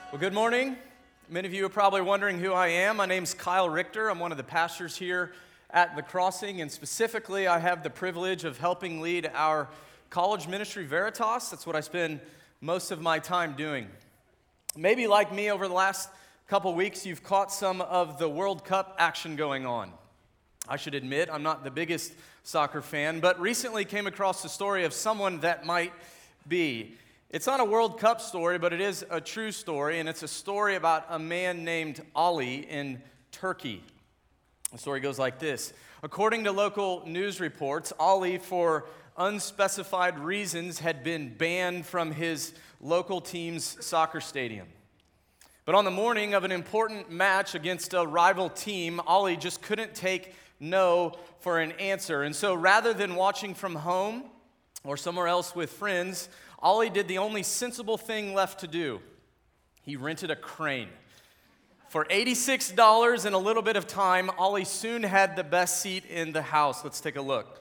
Well, good morning. Many of you are probably wondering who I am. My name's Kyle Richter. I'm one of the pastors here at The Crossing, and specifically, I have the privilege of helping lead our college ministry, Veritas. That's what I spend most of my time doing. Maybe like me, over the last couple weeks, you've caught some of the World Cup action going on. I should admit, I'm not the biggest soccer fan, but recently came across the story of someone that might be. It's not a World Cup story, but it is a true story, and it's a story about a man named Ali in Turkey. The story goes like this. According to local news reports, Ali, for unspecified reasons, had been banned from his local team's soccer stadium. But on the morning of an important match against a rival team, Ali just couldn't take no for an answer. And so rather than watching from home or somewhere else with friends, Ali did the only sensible thing left to do. He rented a crane. For $86 and a little bit of time, Ali soon had the best seat in the house. Let's take a look.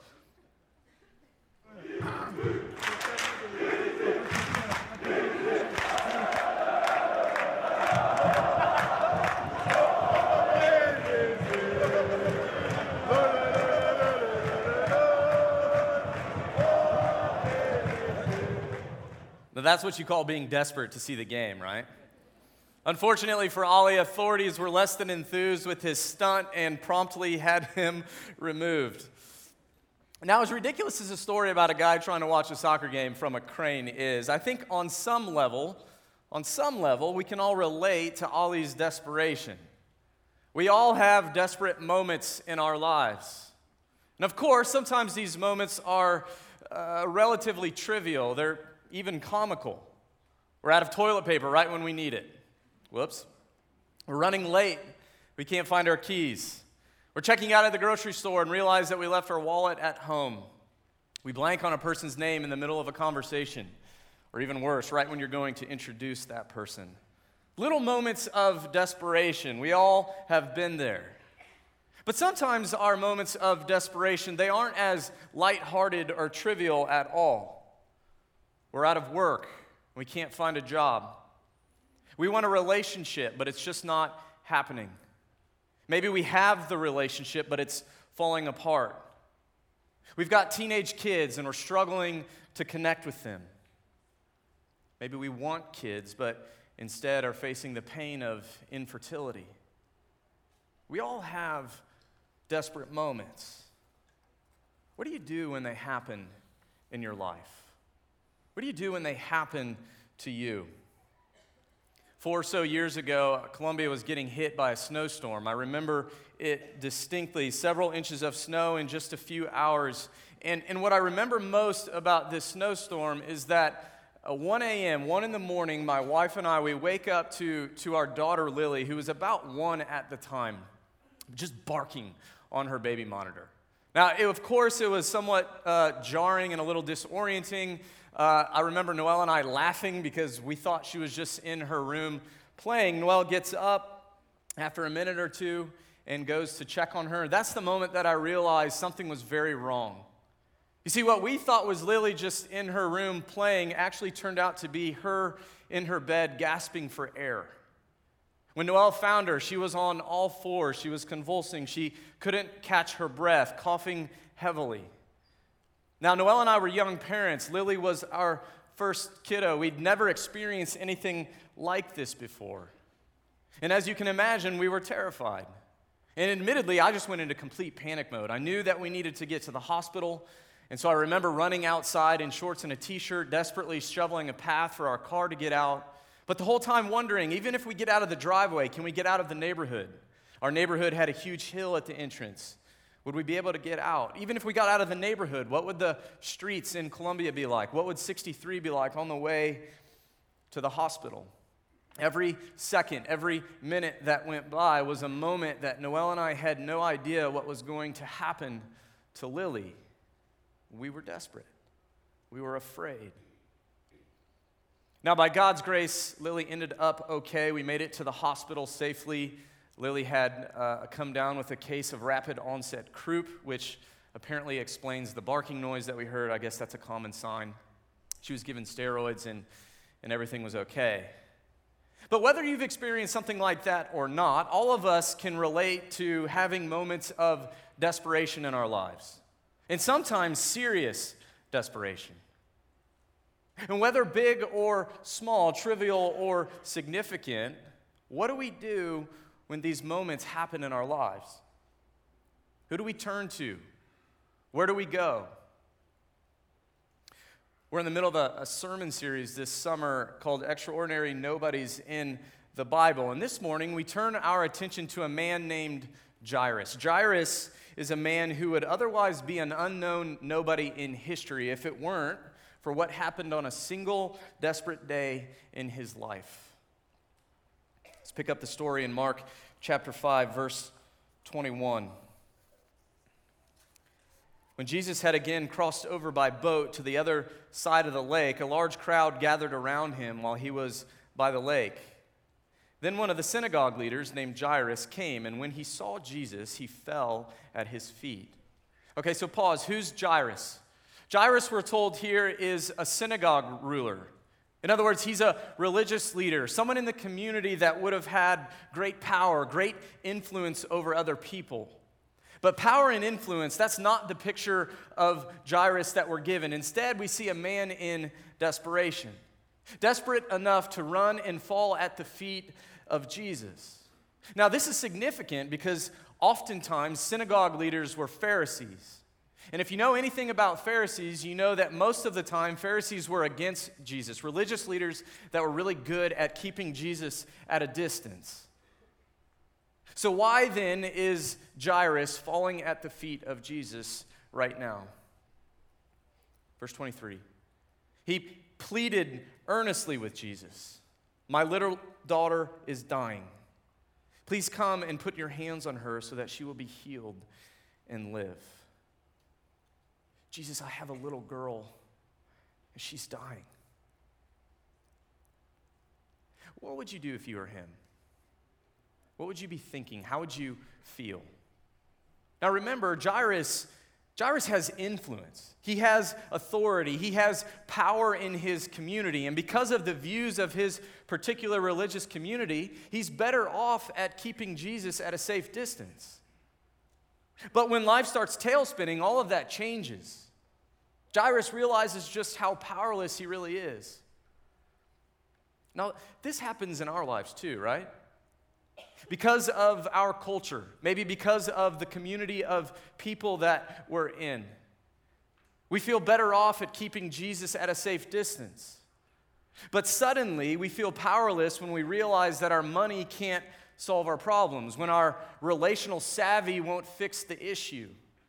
Now that's what you call being desperate to see the game, right? Unfortunately for Ali, authorities were less than enthused with his stunt and promptly had him removed. Now, as ridiculous as a story about a guy trying to watch a soccer game from a crane is, I think on some level, we can all relate to Ali's desperation. We all have desperate moments in our lives. And of course, sometimes these moments are relatively trivial. They're even comical. We're out of toilet paper right when we need it. Whoops. We're running late. We can't find our keys. We're checking out at the grocery store and realize that we left our wallet at home. We blank on a person's name in the middle of a conversation. Or even worse, right when you're going to introduce that person. Little moments of desperation. We all have been there. But sometimes our moments of desperation, they aren't as lighthearted or trivial at all. We're out of work. We can't find a job. We want a relationship, but it's just not happening. Maybe we have the relationship, but it's falling apart. We've got teenage kids, and we're struggling to connect with them. Maybe we want kids, but instead are facing the pain of infertility. We all have desperate moments. What do you do when they happen in your life? What do you do when they happen to you? 4 or so years ago, Columbia was getting hit by a snowstorm. I remember it distinctly, several inches of snow in just a few hours. And what I remember most about this snowstorm is that 1 a.m., 1 in the morning, my wife and I, we wake up to our daughter Lily, who was about 1 at the time, just barking on her baby monitor. Now, of course, it was somewhat jarring and a little disorienting. I remember Noelle and I laughing because we thought she was just in her room playing. Noelle gets up after a minute or two and goes to check on her. That's the moment that I realized something was very wrong. You see, what we thought was Lily just in her room playing actually turned out to be her in her bed gasping for air. When Noelle found her, she was on all fours. She was convulsing. She couldn't catch her breath, coughing heavily. Now, Noelle and I were young parents. Lily was our first kiddo. We'd never experienced anything like this before. And as you can imagine, we were terrified. And admittedly, I just went into complete panic mode. I knew that we needed to get to the hospital. And so I remember running outside in shorts and a t-shirt, desperately shoveling a path for our car to get out. But the whole time wondering, even if we get out of the driveway, can we get out of the neighborhood? Our neighborhood had a huge hill at the entrance. Would we be able to get out? Even if we got out of the neighborhood, what would the streets in Columbia be like? What would 63 be like on the way to the hospital? Every second, every minute that went by was a moment that Noelle and I had no idea what was going to happen to Lily. We were desperate. We were afraid. Now, by God's grace, Lily ended up okay. We made it to the hospital safely. Lily had come down with a case of rapid onset croup, which apparently explains the barking noise that we heard. I guess that's a common sign. She was given steroids and everything was okay. But whether you've experienced something like that or not, all of us can relate to having moments of desperation in our lives, and sometimes serious desperation. And whether big or small, trivial or significant, what do we do when these moments happen in our lives? Who do we turn to? Where do we go? We're in the middle of a sermon series this summer called Extraordinary Nobodies in the Bible. And this morning, we turn our attention to a man named Jairus. Jairus is a man who would otherwise be an unknown nobody in history if it weren't for what happened on a single desperate day in his life. Let's pick up the story in Mark chapter 5, verse 21. When Jesus had again crossed over by boat to the other side of the lake, a large crowd gathered around him while he was by the lake. Then one of the synagogue leaders named Jairus came, and when he saw Jesus, he fell at his feet. Okay, so pause. Who's Jairus? Jairus, we're told here, is a synagogue ruler. In other words, he's a religious leader, someone in the community that would have had great power, great influence over other people. But power and influence, that's not the picture of Jairus that we're given. Instead, we see a man in desperation, desperate enough to run and fall at the feet of Jesus. Now, this is significant because oftentimes synagogue leaders were Pharisees. And if you know anything about Pharisees, you know that most of the time Pharisees were against Jesus, religious leaders that were really good at keeping Jesus at a distance. So why then is Jairus falling at the feet of Jesus right now? Verse 23. He pleaded earnestly with Jesus. My little daughter is dying. Please come and put your hands on her so that she will be healed and live. Jesus, I have a little girl and she's dying. What would you do if you were him? What would you be thinking? How would you feel? Now remember, Jairus has influence. He has authority. He has power in his community. And because of the views of his particular religious community, he's better off at keeping Jesus at a safe distance. But when life starts tailspinning, all of that changes. Jairus realizes just how powerless he really is. Now, this happens in our lives too, right? Because of our culture, maybe because of the community of people that we're in. We feel better off at keeping Jesus at a safe distance. But suddenly, we feel powerless when we realize that our money can't solve our problems, when our relational savvy won't fix the issue.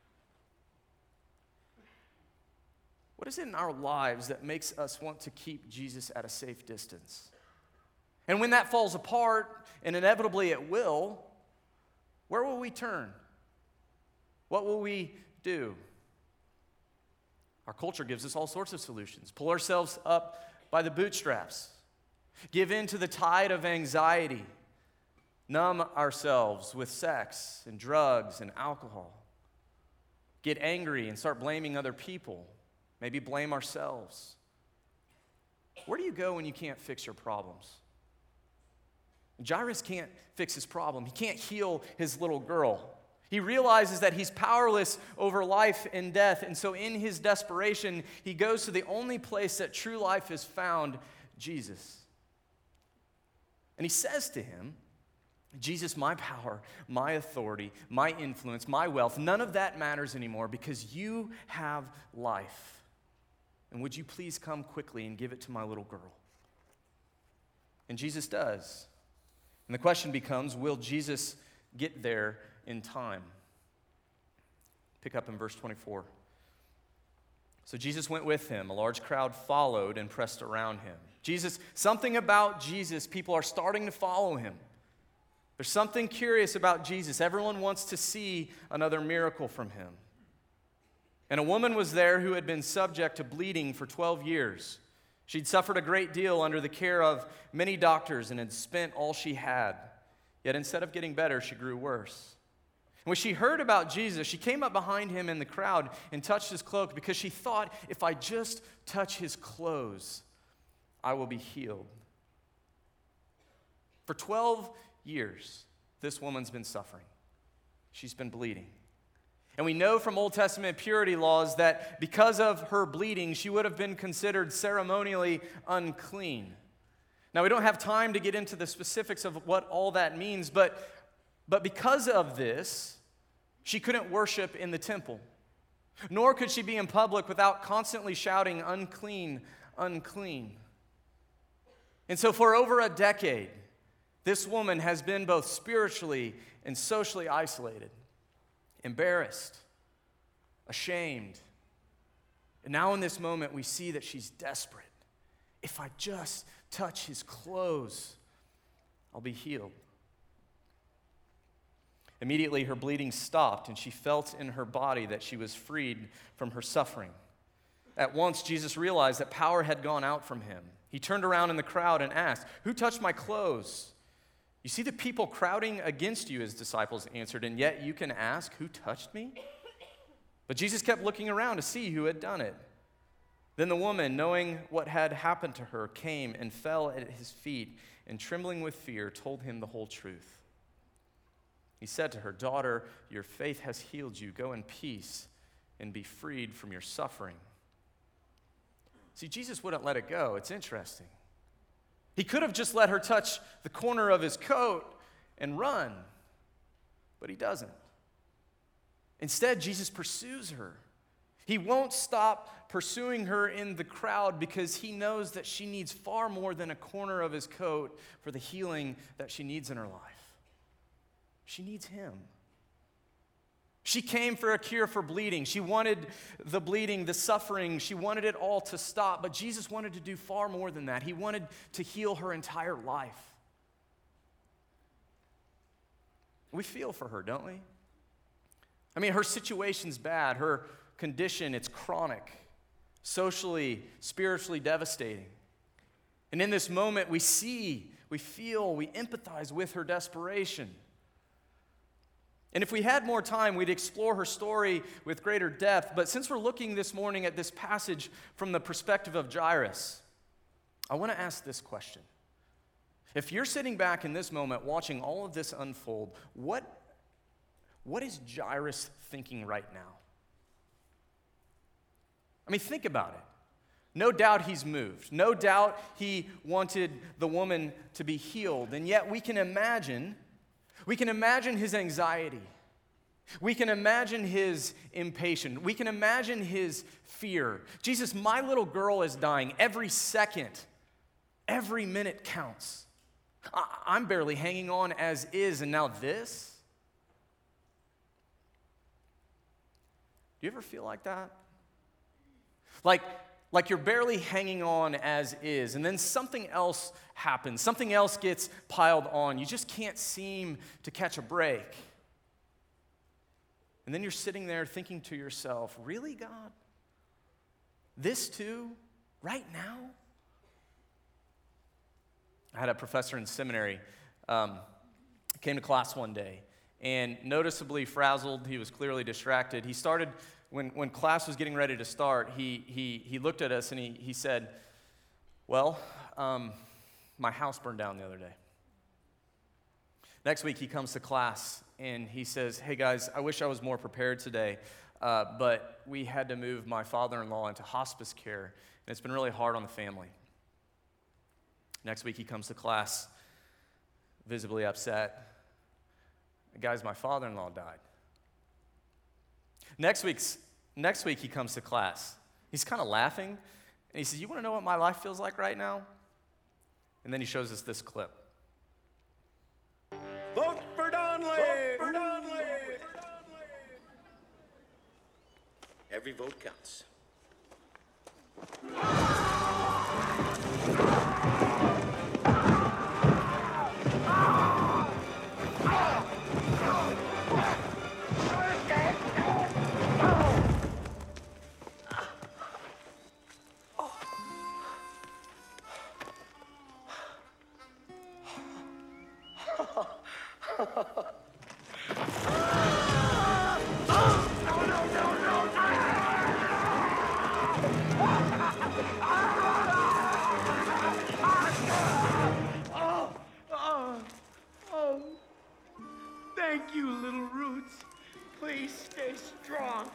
What is it in our lives that makes us want to keep Jesus at a safe distance? And when that falls apart, and inevitably it will, where will we turn? What will we do? Our culture gives us all sorts of solutions. Pull ourselves up by the bootstraps. Give in to the tide of anxiety. Numb ourselves with sex and drugs and alcohol. Get angry and start blaming other people. Maybe blame ourselves. Where do you go when you can't fix your problems? Jairus can't fix his problem. He can't heal his little girl. He realizes that he's powerless over life and death, and so in his desperation, he goes to the only place that true life is found, Jesus. And he says to him, Jesus, my power, my authority, my influence, my wealth, none of that matters anymore because you have life. And would you please come quickly and give it to my little girl? And Jesus does. And the question becomes, will Jesus get there in time? Pick up in verse 24. So Jesus went with him. A large crowd followed and pressed around him. Something about Jesus, people are starting to follow him. There's something curious about Jesus. Everyone wants to see another miracle from him. And a woman was there who had been subject to bleeding for 12 years. She'd suffered a great deal under the care of many doctors and had spent all she had. Yet instead of getting better, she grew worse. And when she heard about Jesus, she came up behind him in the crowd and touched his cloak because she thought, if I just touch his clothes, I will be healed. For 12 years, this woman's been suffering. She's been bleeding. And we know from Old Testament purity laws that because of her bleeding, she would have been considered ceremonially unclean. Now, we don't have time to get into the specifics of what all that means, but because of this, she couldn't worship in the temple, nor could she be in public without constantly shouting, "Unclean, unclean." And so for over a decade, this woman has been both spiritually and socially isolated, embarrassed, ashamed. And now in this moment, we see that she's desperate. If I just touch his clothes, I'll be healed. Immediately, her bleeding stopped, and she felt in her body that she was freed from her suffering. At once, Jesus realized that power had gone out from him. He turned around in the crowd and asked, "Who touched my clothes?" "You see the people crowding against you," his disciples answered, "and yet you can ask, 'Who touched me?'" But Jesus kept looking around to see who had done it. Then the woman, knowing what had happened to her, came and fell at his feet, and trembling with fear, told him the whole truth. He said to her, "Daughter, your faith has healed you. Go in peace and be freed from your suffering." See, Jesus wouldn't let it go. It's interesting. He could have just let her touch the corner of his coat and run, but he doesn't. Instead, Jesus pursues her. He won't stop pursuing her in the crowd because he knows that she needs far more than a corner of his coat for the healing that she needs in her life. She needs him. She came for a cure for bleeding. She wanted the bleeding, the suffering. She wanted it all to stop. But Jesus wanted to do far more than that. He wanted to heal her entire life. We feel for her, don't we? I mean, her situation's bad. Her condition, it's chronic, socially, spiritually devastating. And in this moment, we see, we feel, we empathize with her desperation. And if we had more time, we'd explore her story with greater depth. But since we're looking this morning at this passage from the perspective of Jairus, I want to ask this question. If you're sitting back in this moment watching all of this unfold, what is Jairus thinking right now? I mean, think about it. No doubt he's moved. No doubt he wanted the woman to be healed. And yet we can imagine his anxiety. We can imagine his impatience. We can imagine his fear. Jesus, my little girl is dying. Every second, every minute counts. I'm barely hanging on as is, and now this? Do you ever feel like that? Like you're barely hanging on as is, and then something else happens. Something else gets piled on. You just can't seem to catch a break. And then you're sitting there thinking to yourself, really, God? This too? Right now? I had a professor in seminary, came to class one day, and noticeably frazzled. He was clearly distracted. He started, when class was getting ready to start, he looked at us and he said, "Well, my house burned down the other day." Next week he comes to class and he says, "Hey guys, I wish I was more prepared today, but we had to move my father-in-law into hospice care, and it's been really hard on the family." Next week he comes to class, visibly upset. "Guys, my father-in-law died." Next week he comes to class. He's kind of laughing, and he says, "You want to know what my life feels like right now?" And then he shows us this clip. Vote for Donnelly! Vote for Donnelly! Every vote counts. Thank you, little roots. Please stay strong.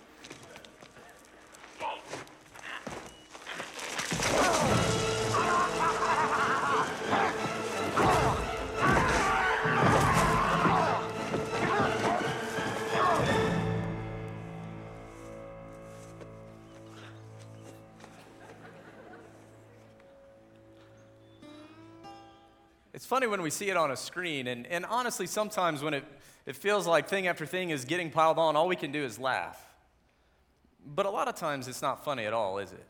It's funny when we see it on a screen, and honestly, sometimes when it feels like thing after thing is getting piled on, all we can do is laugh. But a lot of times it's not funny at all, is it?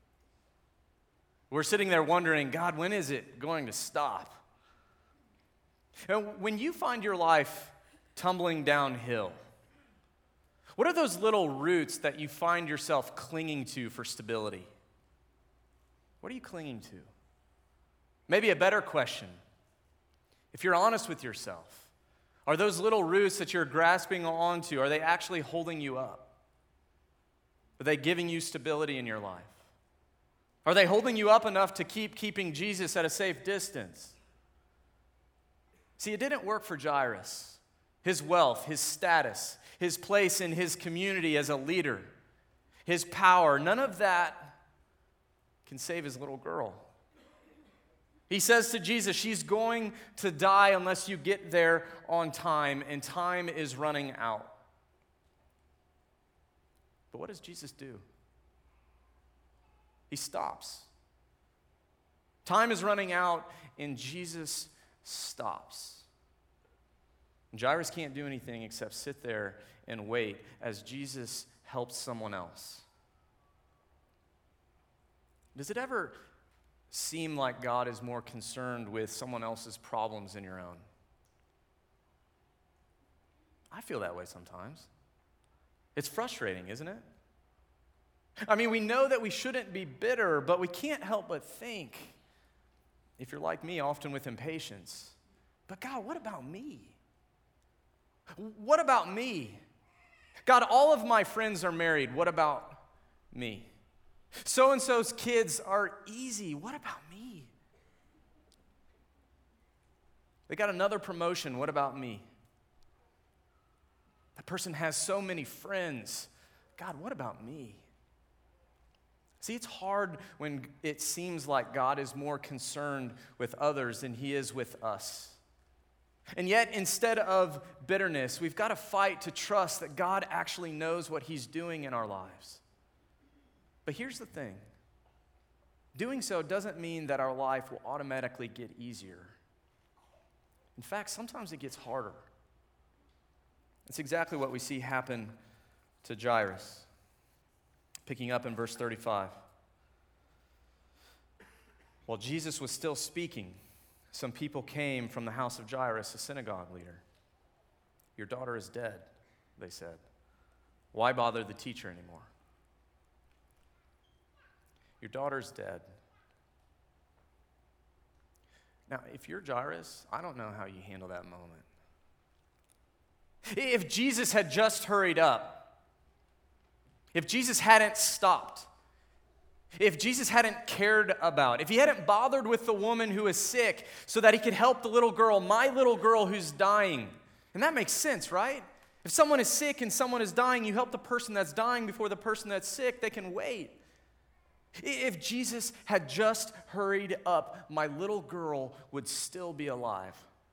We're sitting there wondering, God, when is it going to stop? And when you find your life tumbling downhill, what are those little roots that you find yourself clinging to for stability? What are you clinging to? Maybe a better question, if you're honest with yourself, are those little roots that you're grasping onto, are they actually holding you up? Are they giving you stability in your life? Are they holding you up enough to keeping Jesus at a safe distance? See, it didn't work for Jairus. His wealth, his status, his place in his community as a leader, his power, none of that can save his little girl. He says to Jesus, she's going to die unless you get there on time, and time is running out. But what does Jesus do? He stops. Time is running out, and Jesus stops. And Jairus can't do anything except sit there and wait as Jesus helps someone else. Does it ever seem like God is more concerned with someone else's problems than your own? I feel that way sometimes. It's frustrating, isn't it? I mean, we know that we shouldn't be bitter, but we can't help but think, if you're like me, often with impatience, but God, what about me? What about me? God, all of my friends are married. What about me? So-and-so's kids are easy. What about me? They got another promotion. What about me? That person has so many friends. God, what about me? See, it's hard when it seems like God is more concerned with others than he is with us. And yet, instead of bitterness, we've got to fight to trust that God actually knows what he's doing in our lives. But here's the thing. Doing so doesn't mean that our life will automatically get easier. In fact, sometimes it gets harder. It's exactly what we see happen to Jairus. Picking up in verse 35. While Jesus was still speaking, some people came from the house of Jairus, a synagogue leader. Your daughter is dead, they said. Why bother the teacher anymore? Your daughter's dead. Now, if you're Jairus, I don't know how you handle that moment. If Jesus had just hurried up, if Jesus hadn't stopped, if Jesus hadn't cared about, if he hadn't bothered with the woman who is sick so that he could help the little girl, my little girl who's dying. And that makes sense, right? If someone is sick and someone is dying, you help the person that's dying before the person that's sick. They can wait. If Jesus had just hurried up, my little girl would still be alive.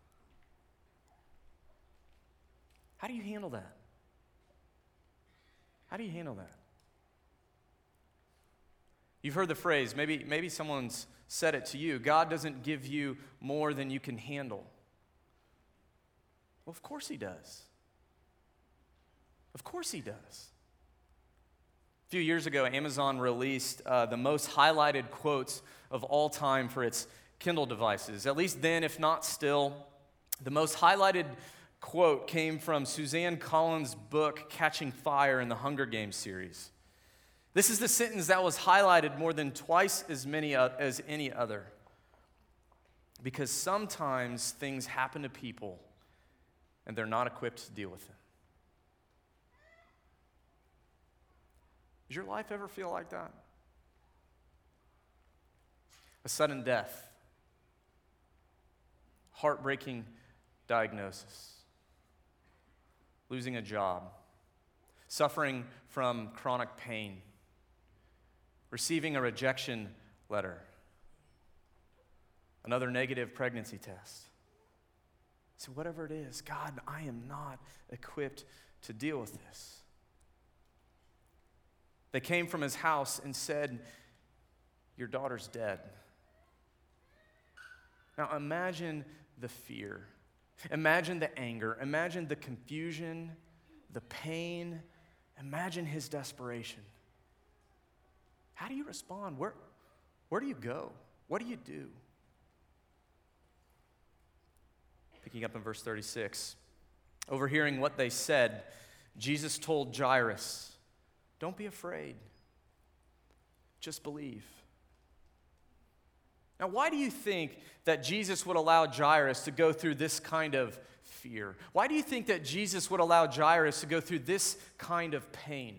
How do you handle that? How do you handle that? You've heard the phrase, maybe someone's said it to you, God doesn't give you more than you can handle. Well, of course he does. Of course he does. A few years ago, Amazon released the most highlighted quotes of all time for its Kindle devices. At least then, if not still, the most highlighted quote came from Suzanne Collins' book, Catching Fire in the Hunger Games series. This is the sentence that was highlighted more than twice as many as any other. Because sometimes things happen to people and they're not equipped to deal with them. Does your life ever feel like that? A sudden death, heartbreaking diagnosis, losing a job, suffering from chronic pain, receiving a rejection letter, another negative pregnancy test. So whatever it is, God, I am not equipped to deal with this. They came from his house and said, your daughter's dead. Now imagine the fear. Imagine the anger. Imagine the confusion, the pain. Imagine his desperation. How do you respond? Where do you go? What do you do? Picking up in verse 36. Overhearing what they said, Jesus told Jairus, don't be afraid. Just believe. Now, why do you think that Jesus would allow Jairus to go through this kind of fear? Why do you think that Jesus would allow Jairus to go through this kind of pain?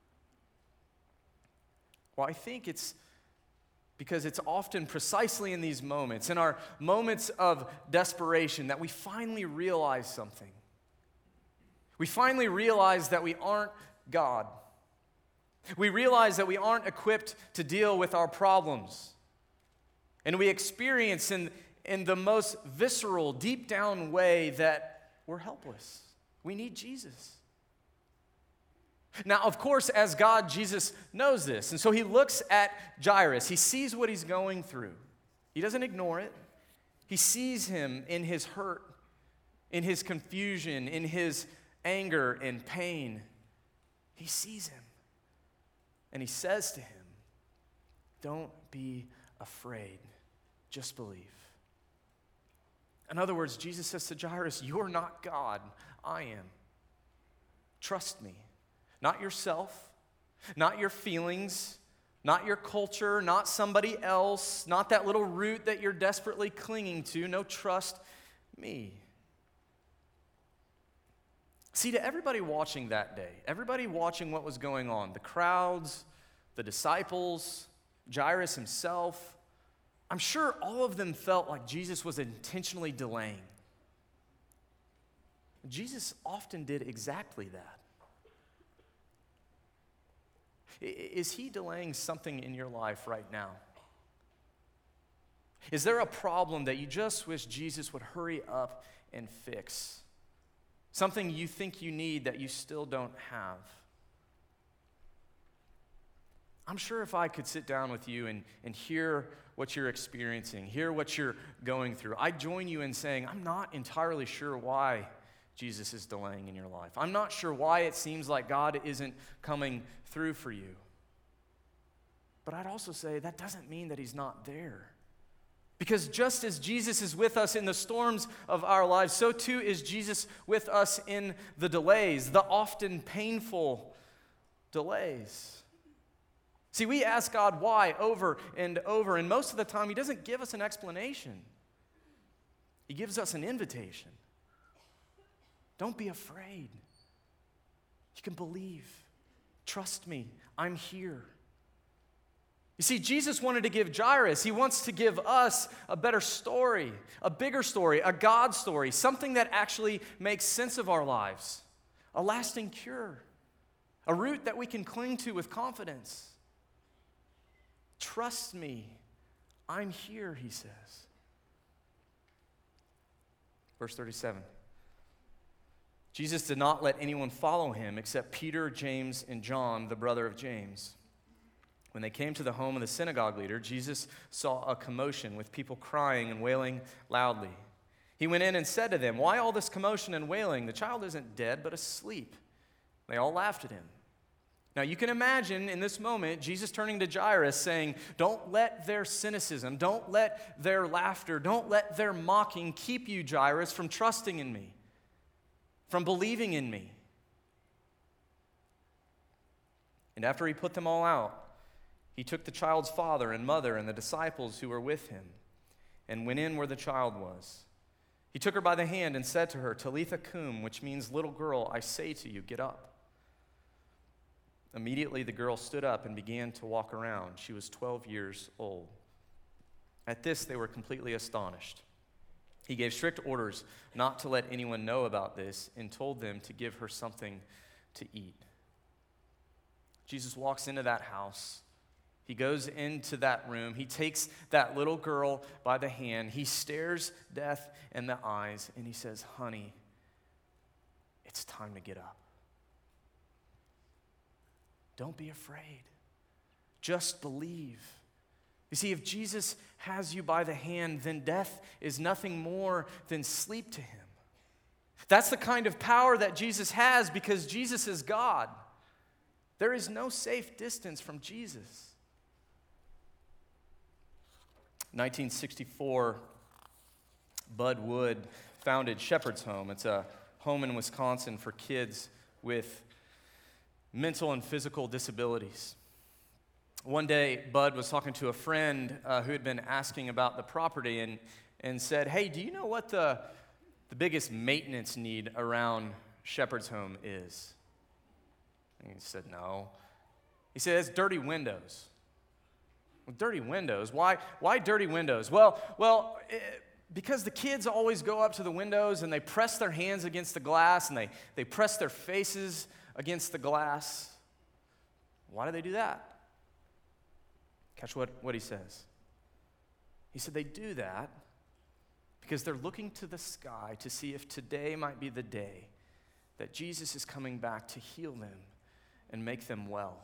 Well, I think it's because it's often precisely in these moments, in our moments of desperation, that we finally realize something. We finally realize that we aren't God. We realize that we aren't equipped to deal with our problems. And we experience in the most visceral, deep down way that we're helpless. We need Jesus. Now, of course, as God, Jesus knows this. And so he looks at Jairus. He sees what he's going through. He doesn't ignore it. He sees him in his hurt, in his confusion, in his anger and pain. He sees him. And he says to him, don't be afraid. Just believe. In other words, Jesus says to Jairus, you're not God. I am. Trust me. Not yourself, not your feelings, not your culture, not somebody else, not that little root that you're desperately clinging to. No, trust me. See, to everybody watching that day, everybody watching what was going on, the crowds, the disciples, Jairus himself, I'm sure all of them felt like Jesus was intentionally delaying. Jesus often did exactly that. Is he delaying something in your life right now? Is there a problem that you just wish Jesus would hurry up and fix? Something you think you need that you still don't have? I'm sure if I could sit down with you and hear what you're experiencing, hear what you're going through, I'd join you in saying, I'm not entirely sure why Jesus is delaying in your life. I'm not sure why it seems like God isn't coming through for you. But I'd also say that doesn't mean that he's not there. Because just as Jesus is with us in the storms of our lives, so too is Jesus with us in the delays, the often painful delays. See, we ask God why over and over, and most of the time he doesn't give us an explanation. He gives us an invitation. Don't be afraid. You can believe. Trust me, I'm here. You see, Jesus wanted to give Jairus, he wants to give us a better story, a bigger story, a God story, something that actually makes sense of our lives, a lasting cure, a root that we can cling to with confidence. Trust me, I'm here, he says. Verse 37. Jesus did not let anyone follow him except Peter, James, and John, the brother of James. When they came to the home of the synagogue leader, Jesus saw a commotion with people crying and wailing loudly. He went in and said to them, "Why all this commotion and wailing? The child isn't dead, but asleep." They all laughed at him. Now you can imagine in this moment, Jesus turning to Jairus saying, don't let their cynicism, don't let their laughter, don't let their mocking keep you, Jairus, from trusting in me, from believing in me. And after he put them all out, he took the child's father and mother and the disciples who were with him and went in where the child was. He took her by the hand and said to her, "Talitha cum," which means, "Little girl, I say to you, get up." Immediately the girl stood up and began to walk around. She was 12 years old. At this they were completely astonished. He gave strict orders not to let anyone know about this and told them to give her something to eat. Jesus walks into that house. He goes into that room. He takes that little girl by the hand. He stares death in the eyes, and he says, "Honey, it's time to get up. Don't be afraid. Just believe." You see, if Jesus has you by the hand, then death is nothing more than sleep to him. That's the kind of power that Jesus has because Jesus is God. There is no safe distance from Jesus. 1964, Bud Wood founded Shepherd's Home. It's a home in Wisconsin for kids with mental and physical disabilities. One day, Bud was talking to a friend who had been asking about the property and said, "Hey, do you know what the biggest maintenance need around Shepherd's Home is?" And he said, "No." He said, "It's dirty windows." Well, dirty windows? Why dirty windows? Well, because the kids always go up to the windows and they press their hands against the glass and they press their faces against the glass. Why do they do that? Catch what he says. He said they do that because they're looking to the sky to see if today might be the day that Jesus is coming back to heal them and make them well.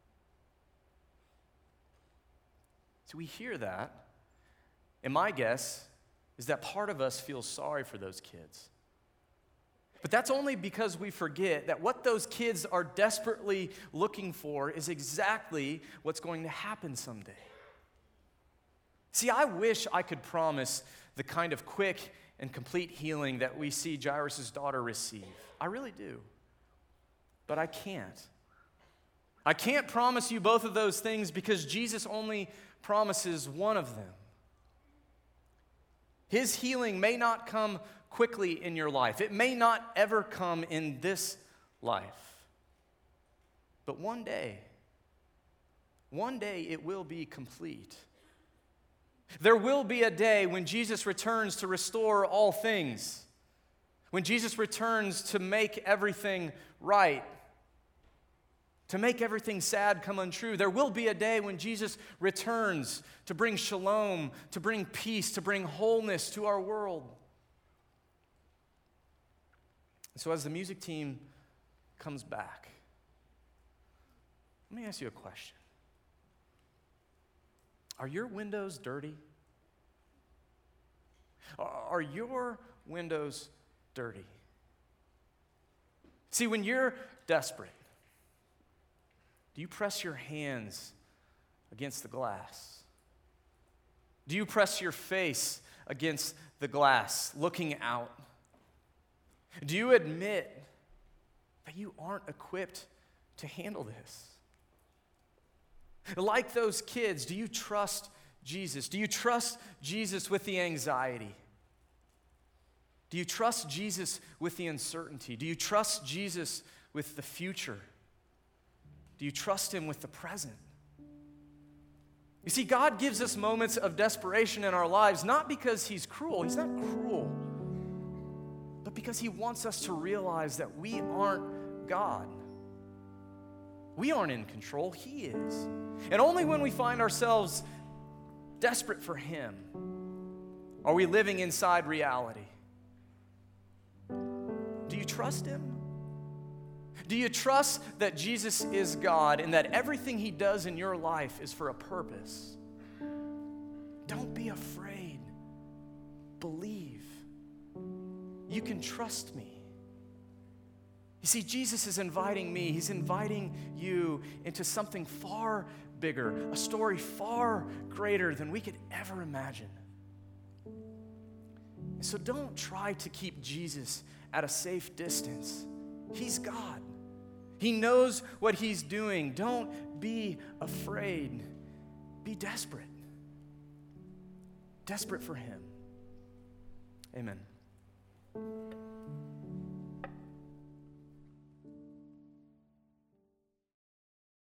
So we hear that, and my guess is that part of us feels sorry for those kids. But that's only because we forget that what those kids are desperately looking for is exactly what's going to happen someday. See, I wish I could promise the kind of quick and complete healing that we see Jairus' daughter receive. I really do. But I can't. I can't promise you both of those things because Jesus only promises one of them. His healing may not come quickly in your life. It may not ever come in this life. But one day it will be complete. There will be a day when Jesus returns to restore all things. When Jesus returns to make everything right. To make everything sad come untrue. There will be a day when Jesus returns to bring shalom, to bring peace, to bring wholeness to our world. So as the music team comes back, let me ask you a question. Are your windows dirty? Are your windows dirty? See, when you're desperate, do you press your hands against the glass? Do you press your face against the glass, looking out? Do you admit that you aren't equipped to handle this? Like those kids, do you trust Jesus? Do you trust Jesus with the anxiety? Do you trust Jesus with the uncertainty? Do you trust Jesus with the future? Do you trust him with the present? You see, God gives us moments of desperation in our lives, not because he's cruel. He's not cruel. But because he wants us to realize that we aren't God. We aren't in control. He is. And only when we find ourselves desperate for him are we living inside reality. Do you trust him? Do you trust that Jesus is God and that everything he does in your life is for a purpose? Don't be afraid. Believe. You can trust me. You see, Jesus is inviting me, he's inviting you into something far bigger, a story far greater than we could ever imagine. So don't try to keep Jesus at a safe distance. He's God. He knows what he's doing. Don't be afraid. Be desperate. Desperate for him. Amen.